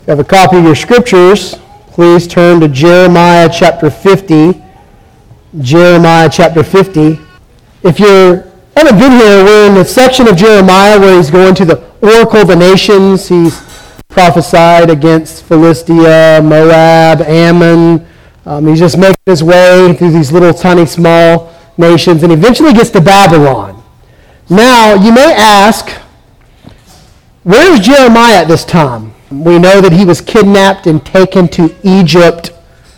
If you have a copy of your scriptures, please turn to Jeremiah chapter 50. Jeremiah chapter 50. If you haven't been here, we're in the section of Jeremiah where he's going to the oracle of the nations. He's prophesied against Philistia, Moab, Ammon. He's just making his way through these little tiny small nations and eventually gets to Babylon. Now, you may ask, where is Jeremiah at this time? We know that he was kidnapped and taken to Egypt.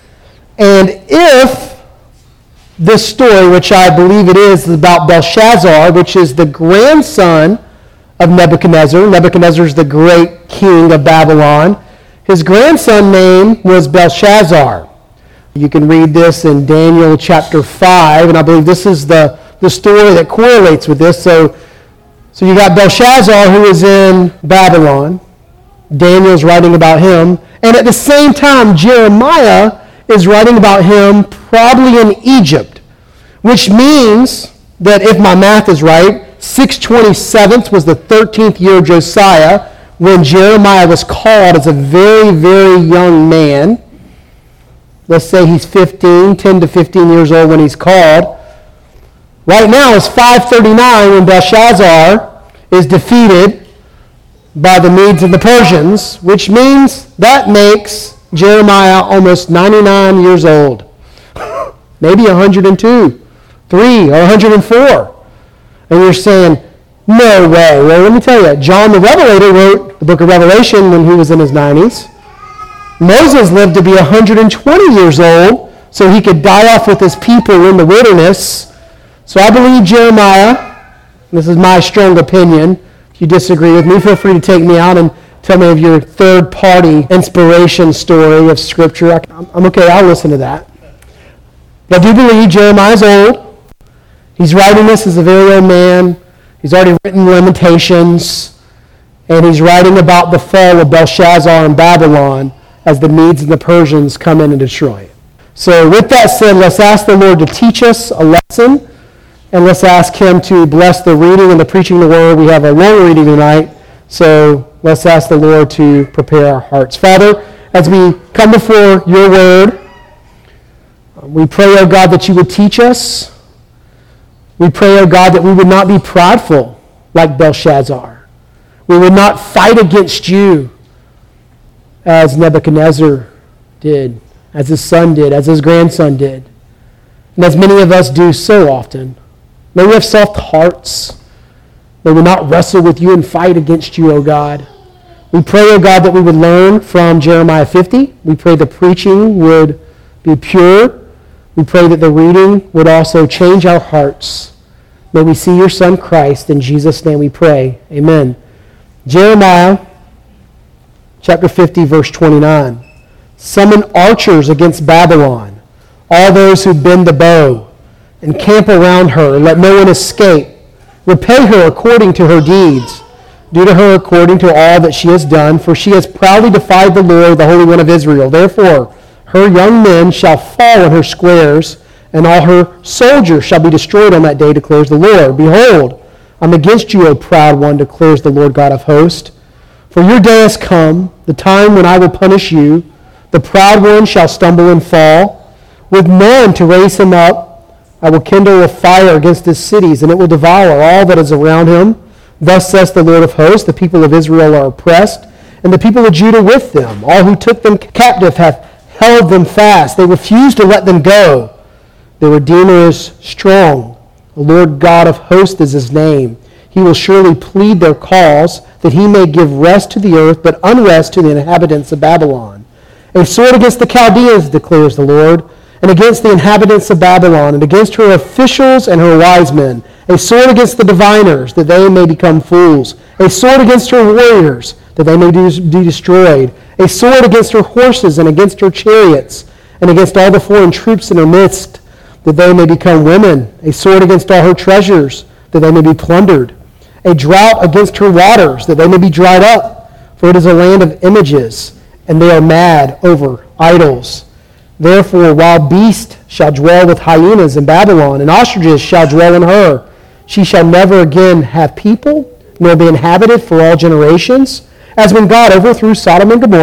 And if this story, which I believe it is about Belshazzar, which is the grandson of Nebuchadnezzar. Nebuchadnezzar is the great king of Babylon. His grandson name was Belshazzar. You can read this in Daniel chapter 5, and I believe this is the story that correlates with this. So you got Belshazzar, who is in Babylon. Daniel's writing about him. And at the same time, Jeremiah is writing about him probably in Egypt, which means that if my math is right, 627 was the 13th year of Josiah when Jeremiah was called as a very, very young man. Let's say he's 10 to 15 years old when he's called. Right now it's 539 when Belshazzar is defeated by the Medes and the Persians, which means that makes Jeremiah almost 99 years old. Maybe 102, 3, or 104. And you're saying, no way. Well, let me tell you, John the Revelator wrote the book of Revelation when he was in his 90s. Moses lived to be 120 years old so he could die off with his people in the wilderness. So I believe Jeremiah, this is my strong opinion. If you disagree with me, feel free to take me out and tell me of your third-party inspiration story of Scripture. I'm okay, I'll listen to that. But I do believe Jeremiah's old. He's writing this as a very old man. He's already written Lamentations. And he's writing about the fall of Belshazzar in Babylon as the Medes and the Persians come in and destroy it. So with that said, let's ask the Lord to teach us a lesson. And let's ask him to bless the reading and the preaching of the word. We have a long reading tonight, so let's ask the Lord to prepare our hearts. Father, as we come before your word, we pray, O God, that you would teach us. We pray, O God, that we would not be prideful like Belshazzar. We would not fight against you as Nebuchadnezzar did, as his son did, as his grandson did, and as many of us do so often. May we have soft hearts. May we not wrestle with you and fight against you, O God. We pray, O God, that we would learn from Jeremiah 50. We pray the preaching would be pure. We pray that the reading would also change our hearts. May we see your Son Christ. In Jesus' name we pray. Amen. Jeremiah chapter 50, verse 29. Summon archers against Babylon, all those who bend the bow, and camp around her, and let no one escape. Repay her according to her deeds. Do to her according to all that she has done, for she has proudly defied the Lord, the Holy One of Israel. Therefore, her young men shall fall in her squares, and all her soldiers shall be destroyed on that day, declares the Lord. Behold, I'm against you, O proud one, declares the Lord God of hosts. For your day has come, the time when I will punish you. The proud one shall stumble and fall, with none to raise him up. I will kindle a fire against his cities, and it will devour all that is around him. Thus says the Lord of hosts, the people of Israel are oppressed, and the people of Judah with them. All who took them captive have held them fast. They refused to let them go. Their Redeemer is strong. The Lord God of hosts is his name. He will surely plead their cause, that he may give rest to the earth, but unrest to the inhabitants of Babylon. A sword against the Chaldeans, declares the Lord, and against the inhabitants of Babylon, and against her officials and her wise men. A sword against the diviners, that they may become fools. A sword against her warriors, that they may be destroyed. A sword against her horses and against her chariots, and against all the foreign troops in her midst, that they may become women. A sword against all her treasures, that they may be plundered. A drought against her waters, that they may be dried up. For it is a land of images, and they are mad over idols. Therefore, wild beasts shall dwell with hyenas in Babylon, and ostriches shall dwell in her. She shall never again have people, nor be inhabited for all generations. As when God overthrew Sodom and Gomorrah,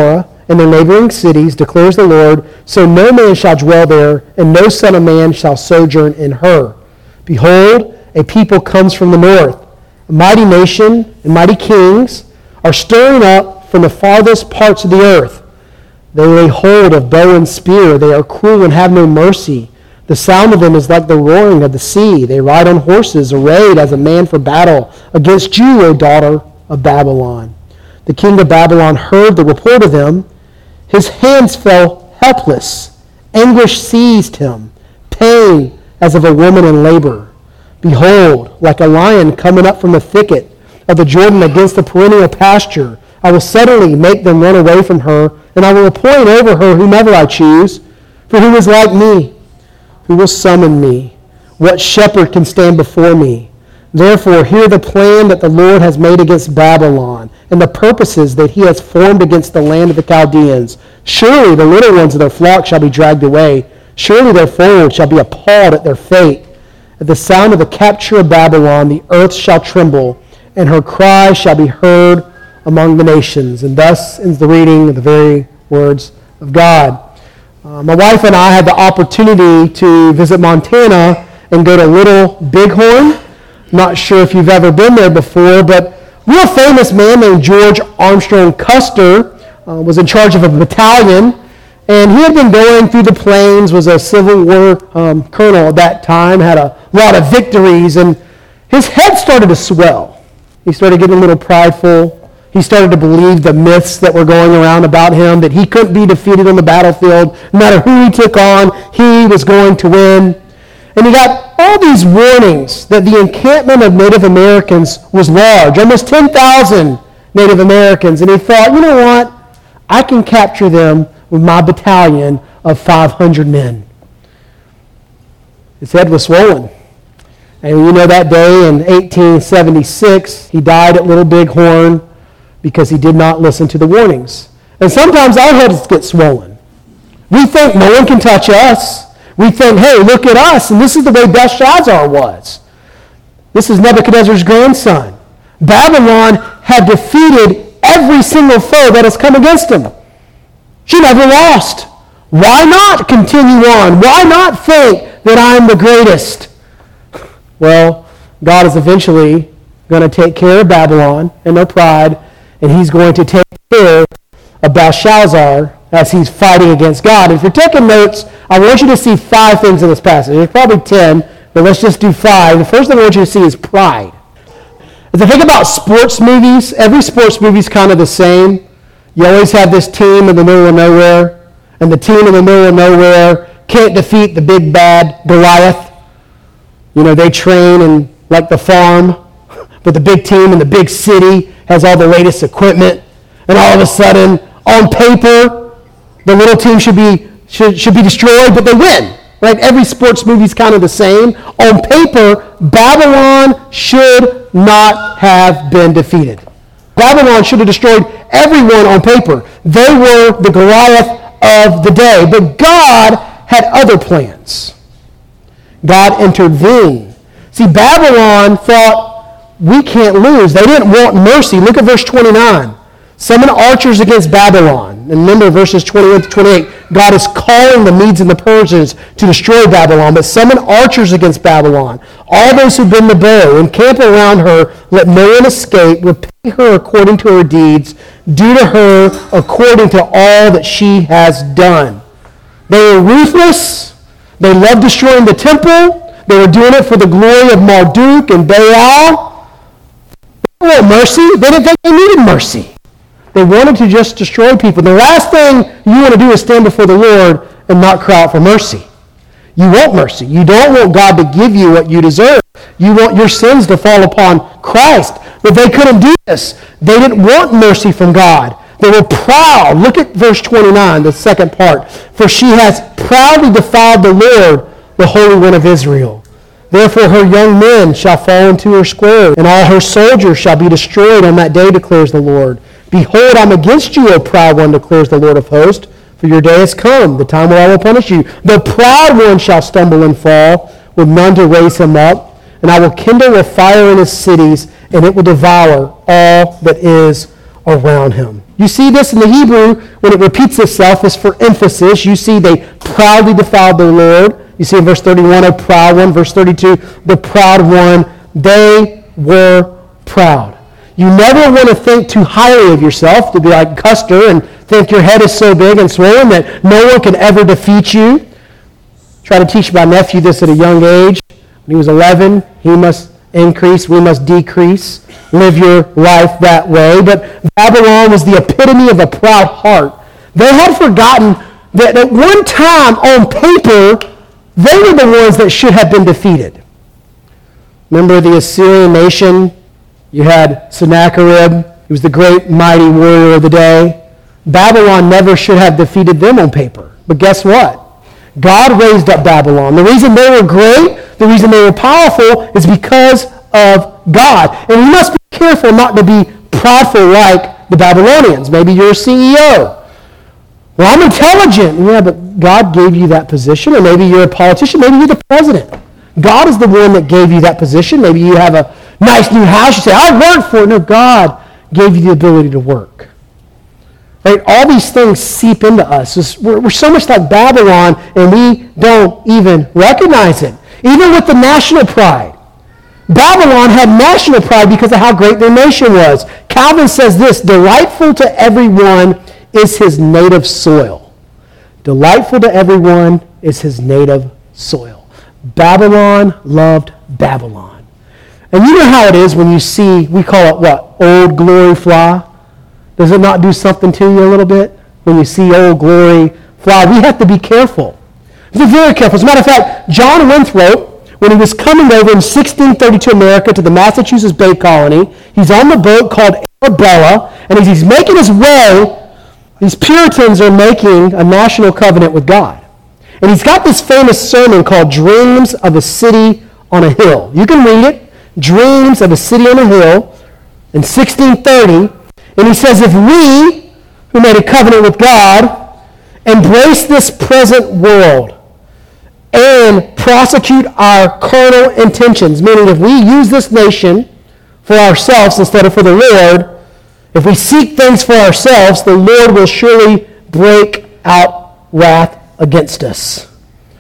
and their neighboring cities, declares the Lord, so no man shall dwell there, and no son of man shall sojourn in her. Behold, a people comes from the north. A mighty nation and mighty kings are stirring up from the farthest parts of the earth. They lay hold of bow and spear. They are cruel and have no mercy. The sound of them is like the roaring of the sea. They ride on horses, arrayed as a man for battle, against you, O daughter of Babylon. The king of Babylon heard the report of them. His hands fell helpless. Anguish seized him, pain as of a woman in labor. Behold, like a lion coming up from the thicket of the Jordan against the perennial pasture, I will suddenly make them run away from her, and I will appoint over her whomever I choose. For who is like me? Who will summon me? What shepherd can stand before me? Therefore, hear the plan that the Lord has made against Babylon, and the purposes that he has formed against the land of the Chaldeans. Surely the little ones of their flock shall be dragged away. Surely their fold shall be appalled at their fate. At the sound of the capture of Babylon, the earth shall tremble, and her cry shall be heard among the nations. And thus ends the reading of the very words of God. My wife and I had the opportunity to visit Montana and go to Little Bighorn. Not sure if you've ever been there before, but a real famous man named George Armstrong Custer was in charge of a battalion, and he had been going through the plains, was a Civil War colonel at that time, had a lot of victories, and his head started to swell. He started getting a little prideful. He started to believe the myths that were going around about him, that he couldn't be defeated on the battlefield. No matter who he took on, he was going to win. And he got all these warnings that the encampment of Native Americans was large, almost 10,000 Native Americans. And he thought, you know what? I can capture them with my battalion of 500 men. His head was swollen. And you know that day in 1876, he died at Little Bighorn because he did not listen to the warnings. And sometimes our heads get swollen. We think no one can touch us. We think, hey, look at us. And this is the way Belshazzar was. This is Nebuchadnezzar's grandson. Babylon had defeated every single foe that has come against him. She never lost. Why not continue on? Why not think that I'm the greatest? Well, God is eventually going to take care of Babylon and their pride, and he's going to take care of Belshazzar as he's fighting against God. If you're taking notes, I want you to see 5 things in this passage. There's probably 10, but let's just do 5. The first thing I want you to see is pride. As I think about sports movies, every sports movie is kind of the same. You always have this team in the middle of nowhere, and the team in the middle of nowhere can't defeat the big bad Goliath. You know, they train in like the farm, but the big team in the big city has all the latest equipment, and all of a sudden, on paper, the little team should be destroyed, but they win. Right? Every sports movie is kind of the same. On paper, Babylon should not have been defeated. Babylon should have destroyed everyone on paper. They were the Goliath of the day. But God had other plans. God intervened. See, Babylon thought, we can't lose. They didn't want mercy. Look at verse 29. Summon archers against Babylon. And remember verses 21 to 28. God is calling the Medes and the Persians to destroy Babylon. But summon archers against Babylon. All those who bend the bow, encamp around her. Let no one escape. Repay her according to her deeds. Do to her according to all that she has done. They were ruthless. They loved destroying the temple. They were doing it for the glory of Marduk and Baal. They didn't want mercy. They didn't think they needed mercy. They wanted to just destroy people. The last thing you want to do is stand before the Lord and not cry out for mercy. You want mercy. You don't want God to give you what you deserve. You want your sins to fall upon Christ. But they couldn't do this. They didn't want mercy from God. They were proud. Look at verse 29, the second part. For she has proudly defiled the Lord, the Holy One of Israel. Therefore her young men shall fall into her square, and all her soldiers shall be destroyed on that day, declares the Lord. Behold, I'm against you, O proud one, declares the Lord of hosts. For your day has come, the time when I will punish you. The proud one shall stumble and fall, with none to raise him up. And I will kindle a fire in his cities, and it will devour all that is around him. You see this in the Hebrew when it repeats itself is for emphasis. You see they proudly defiled their Lord. You see in verse 31, a proud one. Verse 32, the proud one. They were proud. You never want to think too highly of yourself, to be like Custer and think your head is so big and swollen that no one can ever defeat you. Try to teach my nephew this at a young age. When he was 11, he must increase, we must decrease. Live your life that way. But Babylon was the epitome of a proud heart. They had forgotten that at one time on paper, they were the ones that should have been defeated. Remember the Assyrian nation? You had Sennacherib. He was the great mighty warrior of the day. Babylon never should have defeated them on paper. But guess what? God raised up Babylon. The reason they were great, the reason they were powerful is because of God. And we must be careful not to be proudful like the Babylonians. Maybe you're a CEO. Well, I'm intelligent. Yeah, but God gave you that position. Or maybe you're a politician. Maybe you're the president. God is the one that gave you that position. Maybe you have a nice new house. You say, I worked for it. No, God gave you the ability to work. Right? All these things seep into us. We're so much like Babylon, and we don't even recognize it. Even with the national pride. Babylon had national pride because of how great their nation was. Calvin says this, delightful to everyone is his native soil. Delightful to everyone is his native soil. Babylon loved Babylon. And you know how it is when you see, we call it what? Old Glory fly. Does it not do something to you a little bit when you see Old Glory fly? We have to be careful. Be very careful. As a matter of fact, John Winthrop, when he was coming over in 1632 America to the Massachusetts Bay Colony, he's on the boat called Arabella, and as he's making his way, these Puritans are making a national covenant with God. And he's got this famous sermon called Dreams of a City on a Hill. You can read it. Dreams of a City on a Hill in 1630. And he says, if we, who made a covenant with God, embrace this present world and prosecute our carnal intentions, meaning if we use this nation for ourselves instead of for the Lord, if we seek things for ourselves, the Lord will surely break out wrath against us.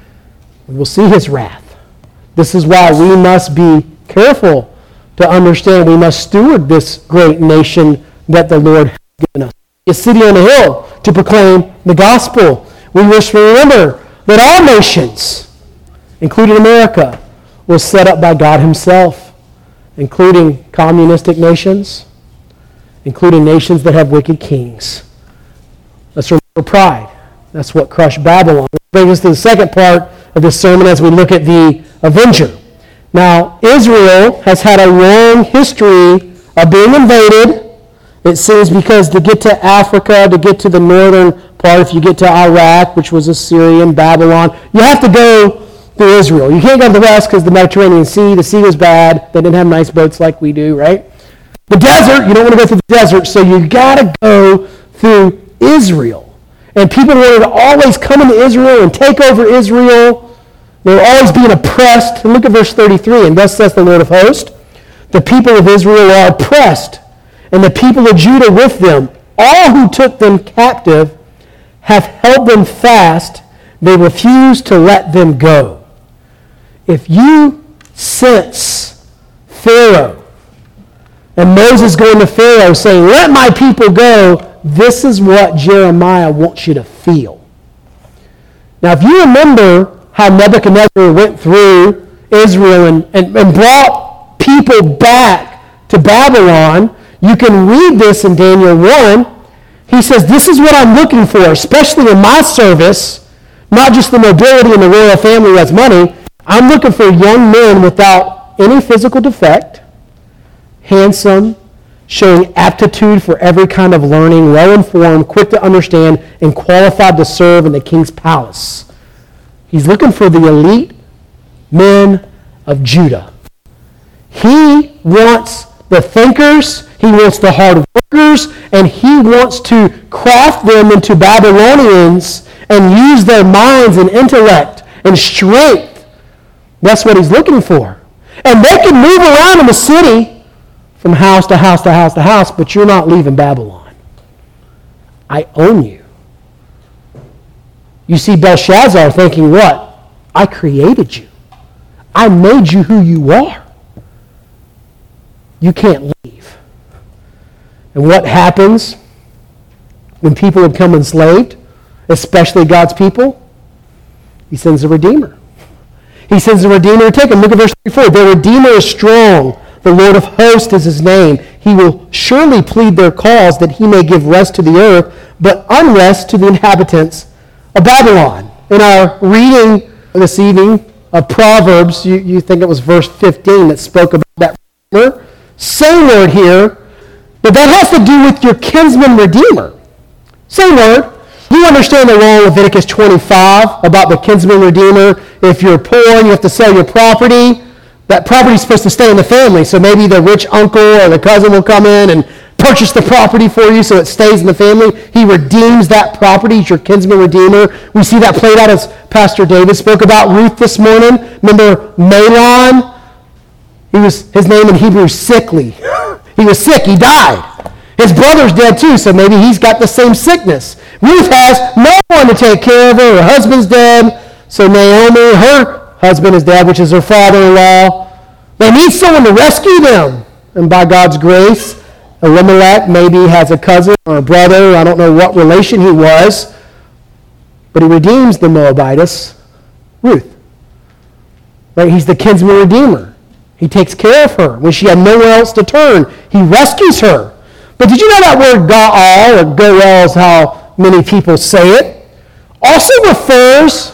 We will see his wrath. This is why we must be careful to understand we must steward this great nation that the Lord has given us. A city on a hill to proclaim the gospel. We must remember that all nations, including America, was set up by God himself, including communistic nations, including nations that have wicked kings. Let's remember pride. That's what crushed Babylon. That brings us to the second part of this sermon as we look at the avenger. Now, Israel has had a long history of being invaded. It seems because to get to Africa, to get to the northern part, if you get to Iraq, which was Assyria and Babylon, you have to go through Israel. You can't go to the west because the Mediterranean Sea, the sea was bad. They didn't have nice boats like we do, right? The desert, you don't want to go through the desert, so you got to go through Israel. And people wanted to always come into Israel and take over Israel. They were always being oppressed. And look at verse 33. And thus says the Lord of hosts, the people of Israel are oppressed, and the people of Judah with them. All who took them captive have held them fast. They refuse to let them go. If you sense Pharaoh and Moses going to Pharaoh saying, let my people go, this is what Jeremiah wants you to feel. Now, if you remember how Nebuchadnezzar went through Israel and brought people back to Babylon, you can read this in Daniel 1. He says, this is what I'm looking for, especially in my service, not just the nobility and the royal family who has money. I'm looking for young men without any physical defect, handsome, showing aptitude for every kind of learning, well-informed, quick to understand, and qualified to serve in the king's palace. He's looking for the elite men of Judah. He wants the thinkers, he wants the hard workers, and he wants to craft them into Babylonians and use their minds and intellect and strength. That's what he's looking for. And they can move around in the city from house to house to house to house, but you're not leaving Babylon. I own you. You see Belshazzar thinking, what? I created you. I made you who you are. You can't leave. And what happens when people become enslaved, especially God's people? He sends a Redeemer. He sends a Redeemer to take them. Look at verse 34. Their Redeemer is strong. The Lord of hosts is his name. He will surely plead their cause that he may give rest to the earth, but unrest to the inhabitants of Babylon. In our reading this evening of Proverbs, you think it was verse 15 that spoke about that Redeemer. Same word here, but that has to do with your kinsman Redeemer. Same word. You understand the law of Leviticus 25 about the kinsman Redeemer. If you're poor and you have to sell your property, that property is supposed to stay in the family. So maybe the rich uncle or the cousin will come in and purchase the property for you so it stays in the family. He redeems that property. He's your kinsman Redeemer. We see that played out as Pastor David spoke about Ruth this morning. Remember Mahlon? His name in Hebrew is sickly. He was sick. He died. His brother's dead too, so maybe he's got the same sickness. Ruth has no one to take care of her. Her husband's dead. So Naomi, her husband is dead, which is her father-in-law. They need someone to rescue them. And by God's grace, Elimelech maybe has a cousin or a brother. I don't know what relation he was. But he redeems the Moabitess, Ruth. Right? He's the kinsman redeemer. He takes care of her. When she had nowhere else to turn, he rescues her. But did you know that word Gaal, or Goel is how many people say it, also refers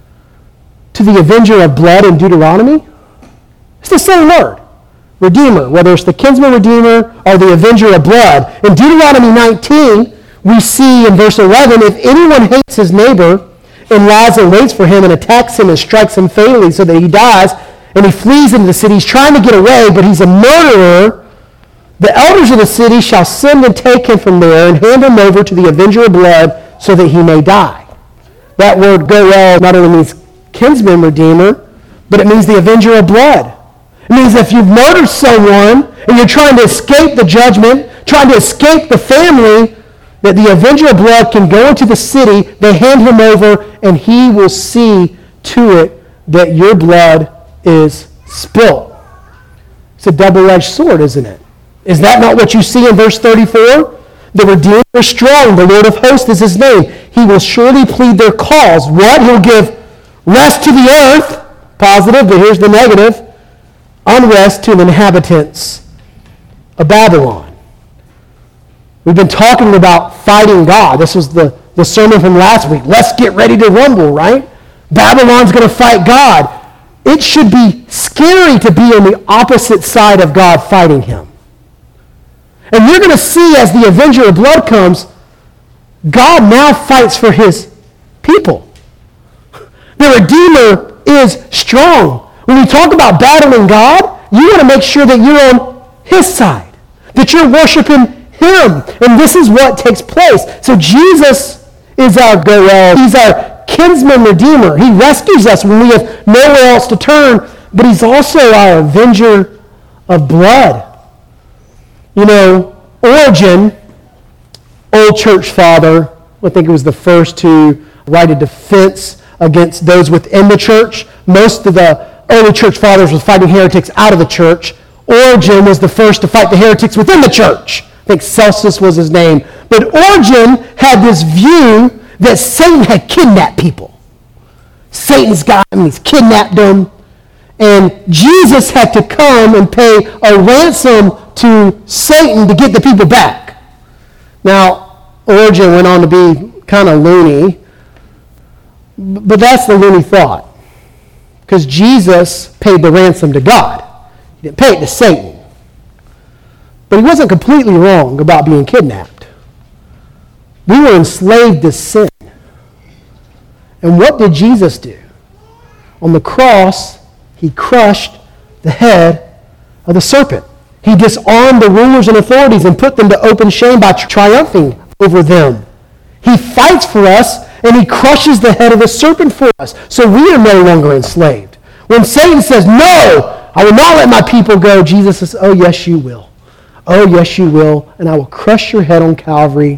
to the avenger of blood in Deuteronomy? It's the same word. Redeemer, whether it's the kinsman redeemer or the avenger of blood. In Deuteronomy 19, we see in verse 11, if anyone hates his neighbor and lies and waits for him and attacks him and strikes him fatally so that he dies, and he flees into the city, he's trying to get away, but he's a murderer, the elders of the city shall send and take him from there and hand him over to the avenger of blood so that he may die. That word goel not only means kinsman redeemer, but it means the avenger of blood. It means if you've murdered someone and you're trying to escape the judgment, trying to escape the family, that the avenger of blood can go into the city, they hand him over, and he will see to it that your blood is spilt. It's a double-edged sword, isn't it? Is that not what you see in verse 34? The Redeemer is strong. The Lord of hosts is his name. He will surely plead their cause. What? He'll give rest to the earth. Positive, but here's the negative. Unrest to the inhabitants of Babylon. We've been talking about fighting God. This was the sermon from last week. Let's get ready to rumble, right? Babylon's going to fight God. It should be scary to be on the opposite side of God fighting him. And you're going to see as the avenger of blood comes, God now fights for his people. The Redeemer is strong. When we talk about battling God, you want to make sure that you're on his side, that you're worshiping him. And this is what takes place. So Jesus is our Goel. He's our kinsman redeemer. He rescues us when we have nowhere else to turn, but he's also our avenger of blood. You know, Origen, old church father, I think it was the first to write a defense against those within the church. Most of the early church fathers were fighting heretics out of the church. Origen was the first to fight the heretics within the church. I think Celsus was his name. But Origen had this view that Satan had kidnapped people. Satan's got him, he's kidnapped them. And Jesus had to come and pay a ransom to Satan to get the people back. Now, Origen went on to be kind of loony, but that's the loony thought. Because Jesus paid the ransom to God. He didn't pay it to Satan. But he wasn't completely wrong about being kidnapped. We were enslaved to sin. And what did Jesus do? On the cross, he crushed the head of the serpent. He disarmed the rulers and authorities and put them to open shame by triumphing over them. He fights for us, and he crushes the head of the serpent for us. So we are no longer enslaved. When Satan says, no, I will not let my people go, Jesus says, oh, yes, you will. Oh, yes, you will. And I will crush your head on Calvary,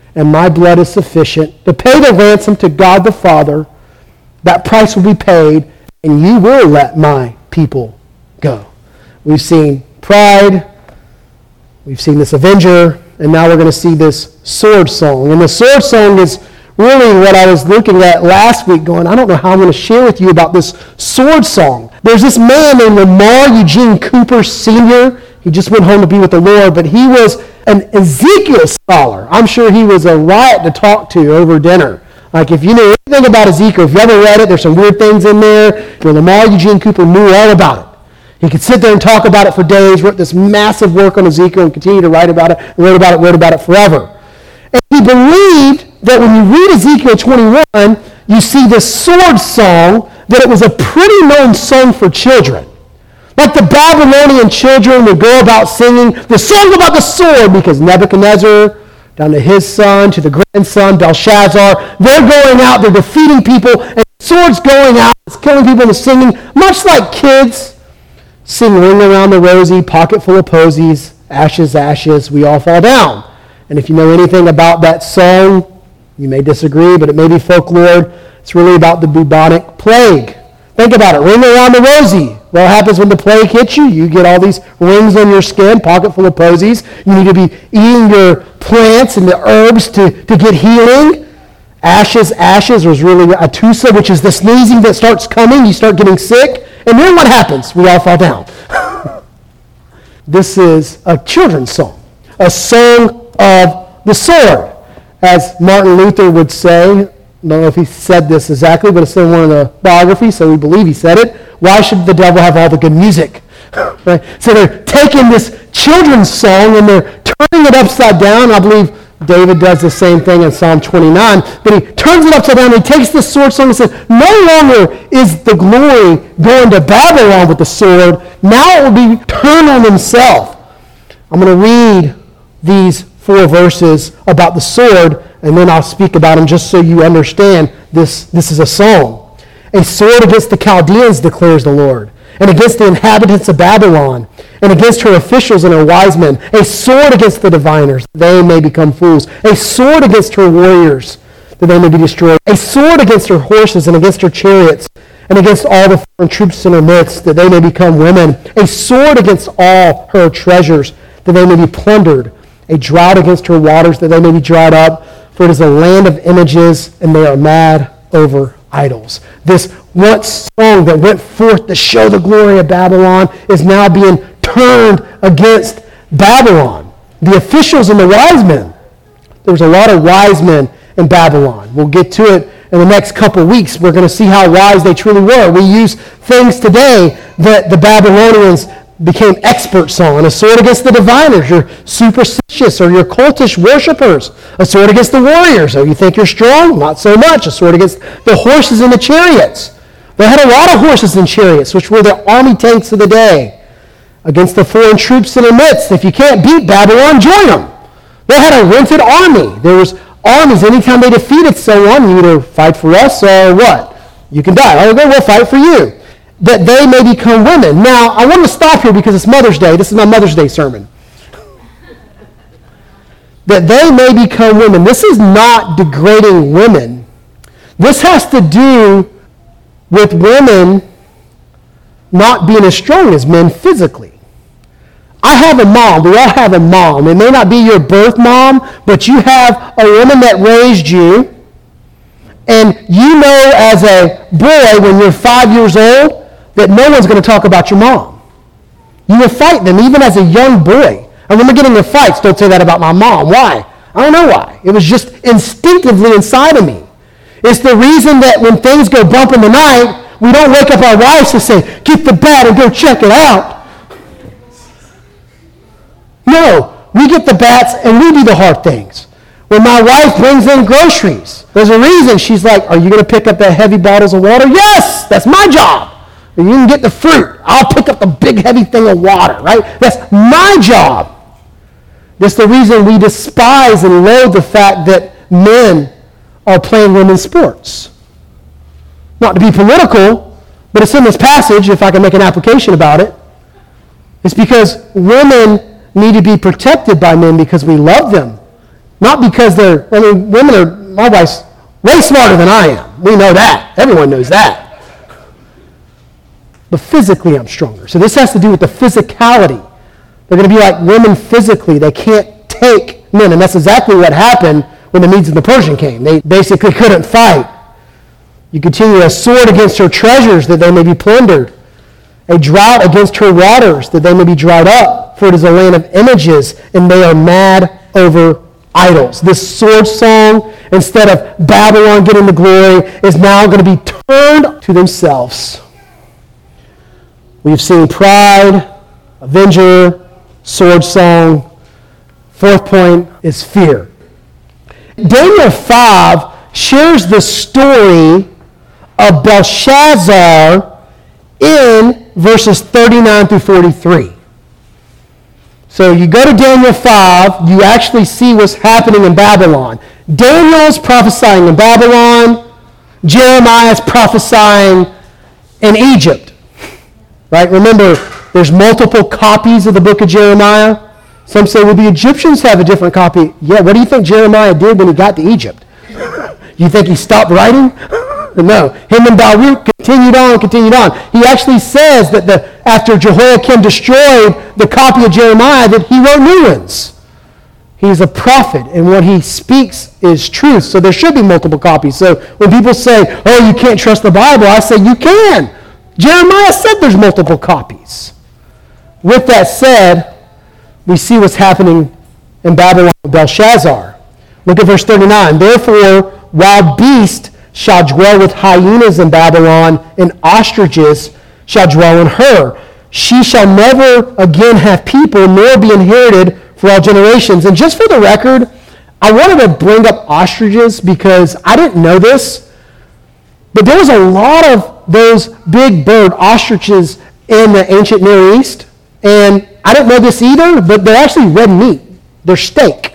and my blood is sufficient to pay the ransom to God the Father. That price will be paid, and you will let my people go. We've seen pride, we've seen this avenger, and now we're going to see this sword song. And the sword song is really what I was looking at last week going, I don't know how I'm going to share with you about this sword song. There's this man named Lamar Eugene Cooper Sr. He just went home to be with the Lord, but he was an Ezekiel scholar. I'm sure he was a riot to talk to over dinner. Like if you knew anything about Ezekiel, if you ever read it, there's some weird things in there. Lamar Eugene Cooper knew all about it. He could sit there and talk about it for days, wrote this massive work on Ezekiel and continued to write about it, and wrote about it forever. And he believed that when you read Ezekiel 21, you see this sword song, that it was a pretty known song for children. Like the Babylonian children would go about singing the song about the sword because Nebuchadnezzar, down to his son, to the grandson, Belshazzar, they're going out, they're defeating people, and the sword's going out, it's killing people, and singing, much like kids sing Ring Around the Rosie, Pocket Full of Posies, Ashes, Ashes, We All Fall Down. And if you know anything about that song, you may disagree, but it may be folklore. It's really about the bubonic plague. Think about it. Ring around the rosy. What happens when the plague hits you? You get all these rings on your skin, pocket full of posies. You need to be eating your plants and the herbs to get healing. Ashes, ashes was really a tusa, which is the sneezing that starts coming. You start getting sick. And then what happens? We all fall down. This is a children's song. A song of the sword. As Martin Luther would say, I don't know if he said this exactly, but it's in one of the biographies, so we believe he said it. Why should the devil have all the good music? Right? So they're taking this children's song and they're turning it upside down. I believe David does the same thing in Psalm 29. But he turns it upside down. He takes this sword song and says, no longer is the glory going to Babylon with the sword. Now it will be turned on himself. I'm going to read these 4 verses about the sword, and then I'll speak about them just so you understand this is a song. A sword against the Chaldeans, declares the Lord, and against the inhabitants of Babylon, and against her officials and her wise men. A sword against the diviners, that they may become fools. A sword against her warriors, that they may be destroyed. A sword against her horses and against her chariots, and against all the foreign troops in her midst, that they may become women. A sword against all her treasures, that they may be plundered. A drought against her waters, that they may be dried up. For it is a land of images, and they are mad over idols. This once song that went forth to show the glory of Babylon is now being turned against Babylon. The officials and the wise men. There was a lot of wise men in Babylon. We'll get to it in the next couple weeks. We're going to see how wise they truly were. We use things today that the Babylonians became experts on. A sword against the diviners, your superstitious or your cultish worshipers. A sword against the warriors. Oh, you think you're strong? Not so much. A sword against the horses and the chariots. They had a lot of horses and chariots, which were the army tanks of the day. Against the foreign troops in the midst. If you can't beat Babylon, join them. They had a rented army. There was armies. Anytime they defeated someone, you either fight for us or what? You can die. Oh, we'll fight for you. That they may become women. Now, I want to stop here because it's Mother's Day. This is my Mother's Day sermon. That they may become women. This is not degrading women. This has to do with women not being as strong as men physically. I have a mom. We all have a mom. It may not be your birth mom, but you have a woman that raised you. And you know as a boy when you're 5 years old, that no one's going to talk about your mom. You will fight them even as a young boy. I remember getting in fights. Don't say that about my mom. Why? I don't know why. It was just instinctively inside of me. It's the reason that when things go bump in the night, we don't wake up our wives to say, get the bat and go check it out. No, we get the bats and we do the hard things. When my wife brings in groceries, there's a reason she's like, are you going to pick up the heavy bottles of water? Yes, that's my job. You can get the fruit. I'll pick up the big heavy thing of water, right? That's my job. That's the reason we despise and loathe the fact that men are playing women's sports. Not to be political, but it's in this passage, if I can make an application about it. It's because women need to be protected by men because we love them Not because women are, my wife's way smarter than I am. We know that. Everyone knows that. But physically I'm stronger. So this has to do with the physicality. They're going to be like women physically. They can't take men. And that's exactly what happened when the Medes and the Persian came. They basically couldn't fight. You continue, a sword against her treasures, that they may be plundered. A drought against her waters, that they may be dried up. For it is a land of images, and they are mad over idols. This sword song, instead of Babylon getting the glory, is now going to be turned to themselves. We've seen pride, avenger, sword song. Fourth point is fear. Daniel 5 shares the story of Belshazzar in verses 39 through 43. So you go to Daniel 5, you actually see what's happening in Babylon. Daniel's prophesying in Babylon. Jeremiah's prophesying in Egypt. Right? Remember, there's multiple copies of the book of Jeremiah. Some say, well, the Egyptians have a different copy. Yeah, what do you think Jeremiah did when he got to Egypt? You think he stopped writing? No. Him and Baruch continued on. He actually says that after Jehoiakim destroyed the copy of Jeremiah, that he wrote new ones. He's a prophet, and what he speaks is truth. So there should be multiple copies. So when people say, oh, you can't trust the Bible, I say, you can. Jeremiah said there's multiple copies. With that said, we see what's happening in Babylon with Belshazzar. Look at verse 39. Therefore, wild beasts shall dwell with hyenas in Babylon, and ostriches shall dwell in her. She shall never again have people, nor be inherited for all generations. And just for the record, I wanted to bring up ostriches because I didn't know this, but there was a lot of those big bird ostriches in the ancient Near East, and I didn't know this either, but they're actually red meat. They're steak.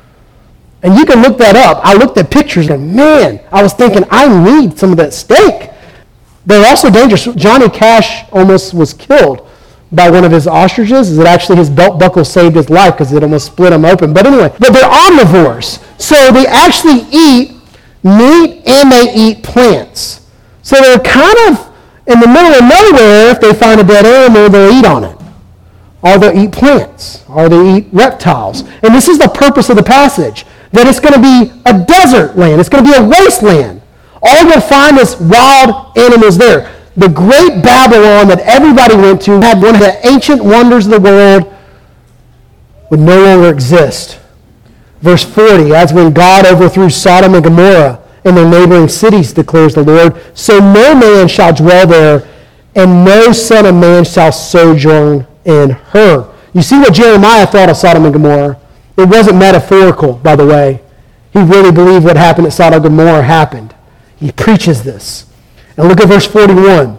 And you can look that up. I looked at pictures and man, I was thinking, I need some of that steak. They're also dangerous. Johnny Cash almost was killed by one of his ostriches. Is it actually his belt buckle saved his life because it almost split him open. But anyway, but they're omnivores. So they actually eat meat and they eat plants. So they're kind of in the middle of nowhere. If they find a dead animal, they'll eat on it. Or they'll eat plants. Or they eat reptiles. And this is the purpose of the passage. That it's going to be a desert land. It's going to be a wasteland. All you'll find is wild animals there. The great Babylon that everybody went to had one of the ancient wonders of the world would no longer exist. Verse 40, as when God overthrew Sodom and Gomorrah and their neighboring cities, declares the Lord, so no man shall dwell there, and no son of man shall sojourn in her. You see what Jeremiah thought of Sodom and Gomorrah? It wasn't metaphorical, by the way. He really believed what happened at Sodom and Gomorrah happened. He preaches this. And look at verse 41.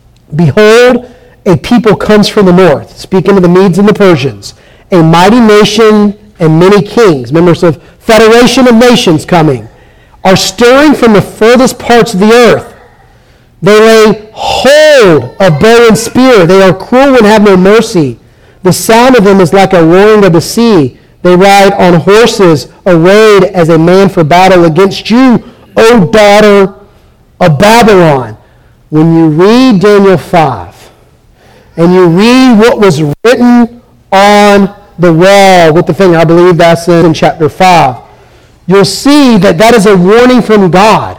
Behold, a people comes from the north, speaking of the Medes and the Persians, a mighty nation and many kings, members of federation of nations coming, are stirring from the furthest parts of the earth. They lay hold of bow and spear. They are cruel and have no mercy. The sound of them is like a roaring of the sea. They ride on horses, arrayed as a man for battle against you, O daughter of Babylon. When you read Daniel 5, and you read what was written on the wall with the finger, I believe that's in chapter 5, you'll see that that is a warning from God.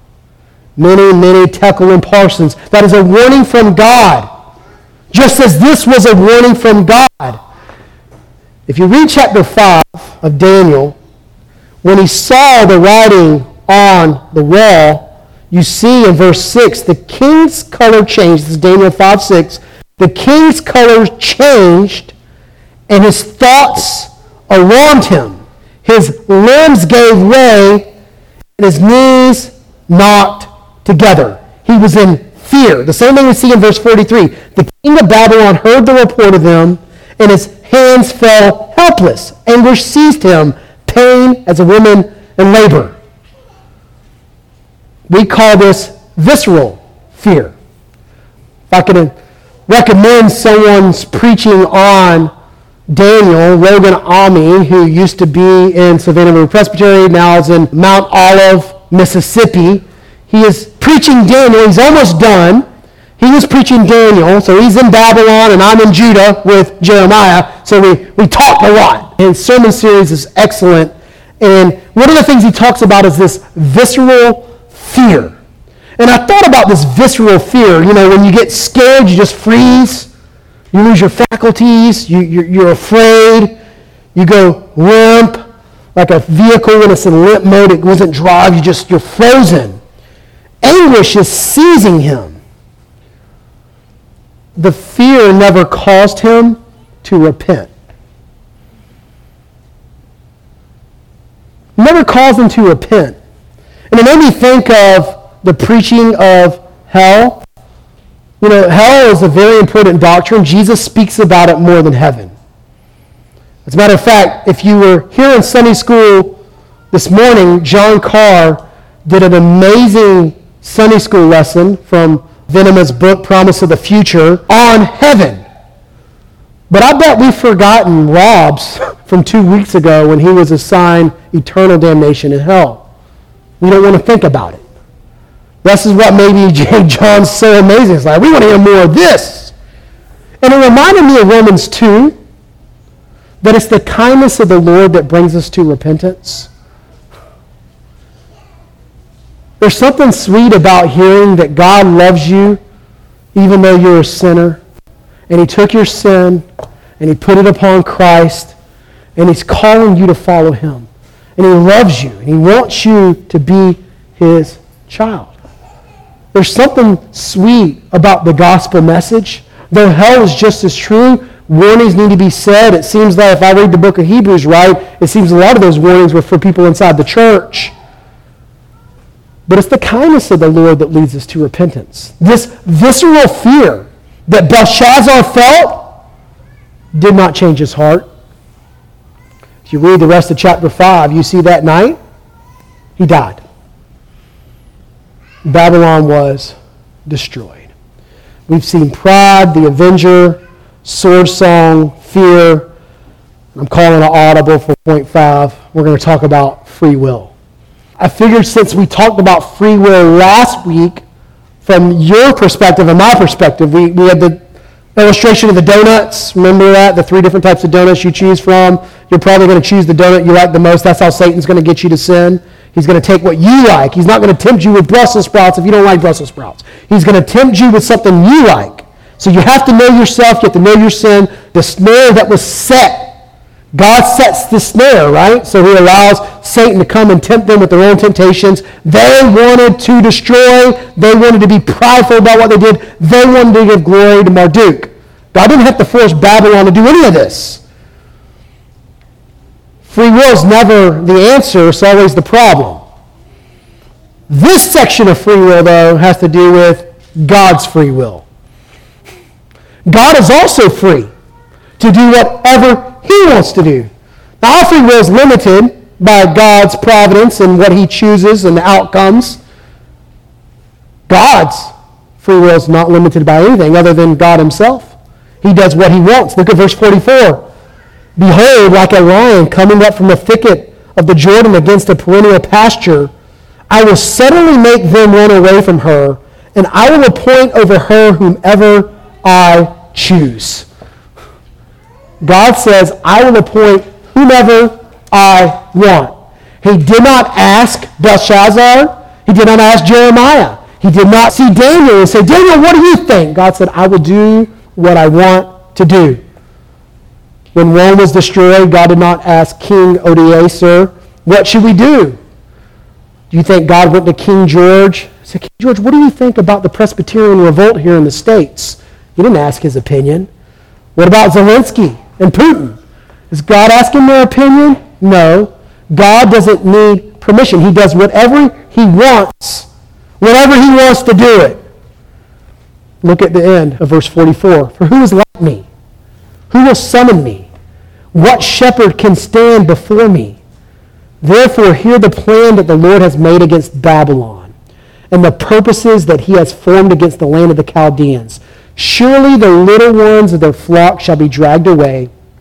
Many Tekel and Parsons. That is a warning from God. Just as this was a warning from God. If you read chapter 5 of Daniel, when he saw the writing on the wall, you see in verse 6, the king's color changed. This is Daniel 5:6. The king's color changed, and his thoughts alarmed him. His limbs gave way, and his knees knocked together. He was in fear. The same thing we see in verse 43. The king of Babylon heard the report of them, and his hands fell helpless. Anguish seized him, pain as a woman in labor. We call this visceral fear. If I could recommend someone's preaching on Daniel Logan Ami, who used to be in Savannah River Presbytery, now is in Mount Olive, Mississippi. He is preaching Daniel. He's almost done. He was preaching Daniel, so he's in Babylon, and I'm in Judah with Jeremiah, so we talked a lot. His sermon series is excellent, and one of the things he talks about is this visceral fear. And I thought about this visceral fear. You know, when you get scared, you just freeze. You lose your faculties. You're afraid. You go limp, like a vehicle when it's in limp mode. It doesn't drive. You're frozen. Anguish is seizing him. The fear never caused him to repent. Never caused him to repent. And it made me think of the preaching of hell. You know, hell is a very important doctrine. Jesus speaks about it more than heaven. As a matter of fact, if you were here in Sunday school this morning, John Carr did an amazing Sunday school lesson from Venema's book, Promise of the Future, on heaven. But I bet we've forgotten Rob's from 2 weeks ago when he was assigned eternal damnation in hell. We don't want to think about it. This is what made John's so amazing. It's like, we want to hear more of this. And it reminded me of Romans 2, that it's the kindness of the Lord that brings us to repentance. There's something sweet about hearing that God loves you even though you're a sinner. And he took your sin and he put it upon Christ and he's calling you to follow him. And he loves you and he wants you to be his child. There's something sweet about the gospel message. Though hell is just as true, warnings need to be said. It seems like if I read the book of Hebrews right, it seems a lot of those warnings were for people inside the church. But it's the kindness of the Lord that leads us to repentance. This visceral fear that Belshazzar felt did not change his heart. If you read the rest of chapter 5, you see that night, he died. Babylon was destroyed. We've seen pride, the avenger, sword song, fear. I'm calling an audible for point 5. We're going to talk about free will. I figured since we talked about free will last week, from your perspective and my perspective, we had the illustration of the donuts. Remember that? The 3 different types of donuts you choose from. You're probably going to choose the donut you like the most. That's how Satan's going to get you to sin. He's going to take what you like. He's not going to tempt you with Brussels sprouts if you don't like Brussels sprouts. He's going to tempt you with something you like. So you have to know yourself. You have to know your sin. The snare that was set. God sets the snare, right? So he allows Satan to come and tempt them with their own temptations. They wanted to destroy. They wanted to be prideful about what they did. They wanted to give glory to Marduk. God didn't have to force Babylon to do any of this. Free will is never the answer, it's always the problem. This section of free will, though, has to do with God's free will. God is also free to do whatever he wants to do. Now, our free will is limited by God's providence and what he chooses and the outcomes. God's free will is not limited by anything other than God himself. He does what he wants. Look at verse 44. Behold, like a lion coming up from the thicket of the Jordan against a perennial pasture, I will suddenly make them run away from her, and I will appoint over her whomever I choose. God says, I will appoint whomever I want. He did not ask Belshazzar. He did not ask Jeremiah. He did not see Daniel and say, Daniel, what do you think? God said, I will do what I want to do. When Rome was destroyed, God did not ask King Odoacer, what should we do? Do you think God went to King George? He said, King George, what do you think about the Presbyterian revolt here in the States? He didn't ask his opinion. What about Zelensky and Putin? Is God asking their opinion? No. God doesn't need permission. He does whatever he wants, whenever he wants to do it. Look at the end of verse 44. For who is like me? Who will summon me? What shepherd can stand before me? Therefore, hear the plan that the Lord has made against Babylon, and the purposes that he has formed against the land of the Chaldeans. Surely the little ones of their flock shall be dragged away,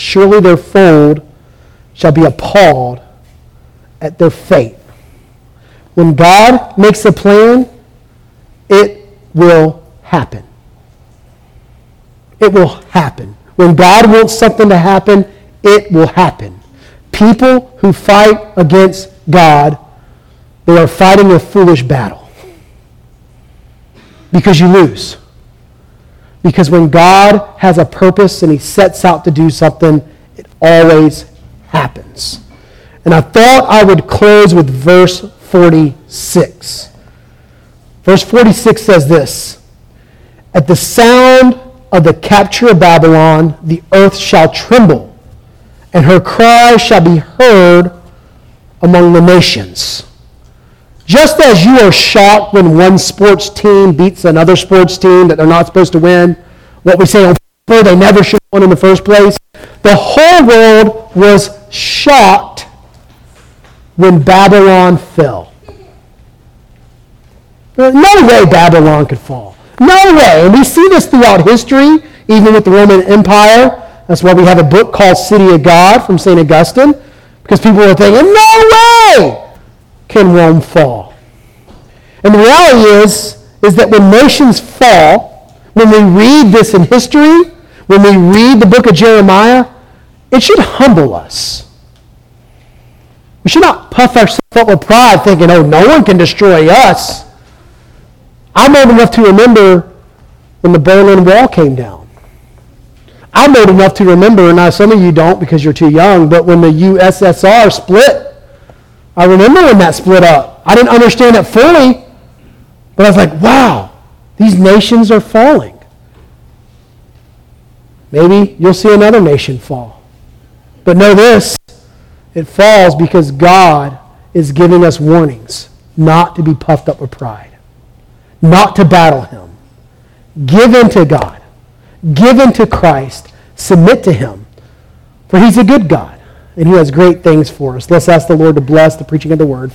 Surely their fold shall be appalled at their fate. When God makes a plan, it will happen. It will happen. When God wants something to happen, it will happen. People who fight against God, they are fighting a foolish battle. Because you lose. Because when God has a purpose and he sets out to do something, it always happens. And I thought I would close with verse 46. Verse 46 says this: At the sound of the capture of Babylon, the earth shall tremble, and her cry shall be heard among the nations. Just as you are shocked when one sports team beats another sports team that they're not supposed to win, what we say on Facebook, they never should have won in the first place, the whole world was shocked when Babylon fell. No way Babylon could fall. No way. And we see this throughout history, even with the Roman Empire. That's why we have a book called City of God from St. Augustine, because people were thinking, no way can Rome fall. And the reality is that when nations fall, when we read this in history, when we read the book of Jeremiah, it should humble us. We should not puff ourselves up with pride thinking, oh, no one can destroy us. I'm old enough to remember when the Berlin Wall came down. I'm old enough to remember, and now some of you don't because you're too young, but when the USSR split, I remember when that split up. I didn't understand it fully, but I was like, wow, these nations are falling. Maybe you'll see another nation fall. But know this, it falls because God is giving us warnings not to be puffed up with pride, not to battle him. Give in to God. Give in to Christ. Submit to him, for he's a good God, and he has great things for us. Let's ask the Lord to bless the preaching of the word.